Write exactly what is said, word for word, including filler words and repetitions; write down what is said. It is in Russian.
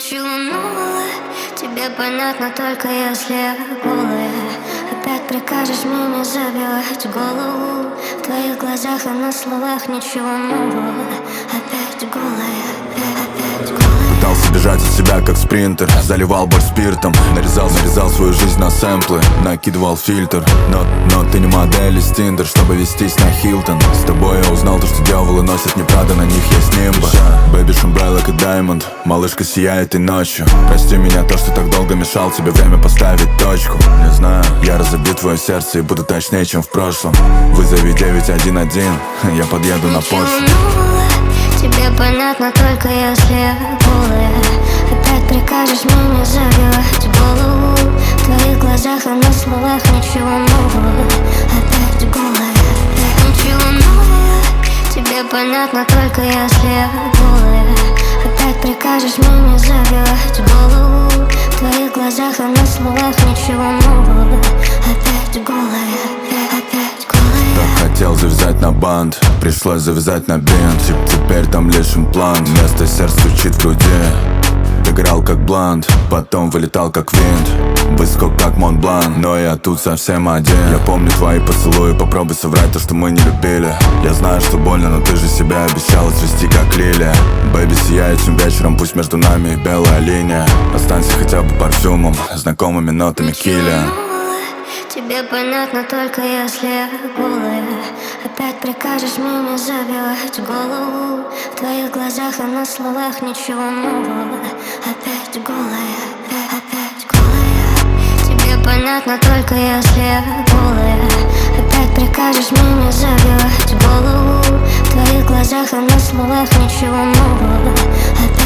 Ничего нового, тебе понятно только если я голая. Опять прикажешь мне не забивать голову. В твоих глазах и на словах ничего нового. Опять голая, опять голая. Пытался бежать от себя как спринтер, заливал боль спиртом, нарезал, нарезал свою жизнь на сэмплы, накидывал фильтр. Но, но ты не модель из Тиндер, чтобы вестись на Хилтон. С тобой я узнал то, что дьяволы носят не Прада, на них есть нимбы. Бэби Шумбреллок и Даймонд, малышка сияет и ночью. Прости меня то, что так долго мешал тебе время поставить точку. Не знаю, я разобью твое сердце и буду точнее, чем в прошлом. Вызови девять один один, я подъеду на Порше. Тебе понятно только если я голая. Опять прикажешь мне не забивать голову. В твоих глазах и на словах ничего нового. Опять голая, ничего нового. Тебе понятно только если я голая. Опять прикажешь мне не забивать голову. В твоих глазах и на словах ничего нового. Опять голая, опять голая. Так хотел завязать на бант, пришлось завязать на бинт. Теперь там лишь имплант, вместо сердца стучит в груди. Играл как блант, потом вылетал как винт. Высоко как Монблан, но я тут совсем один. Я помню твои поцелуи, попробуй соврать то, что мы не любили. Я знаю, что больно, но ты же себя обещала цвести как лилия. Бэби, сияй этим вечером, пусть между нами и белая линия. Останься хотя бы парфюмом, знакомыми нотами килля. Тебе понятно только если я голая. Опять прикажешь мне не забивать голову. В твоих глазах и на словах ничего нового. Опять голая, опять голая. Тебе понятно только если я голая. Опять прикажешь мне не забивать голову. В твоих глазах и на словах ничего нового. Опять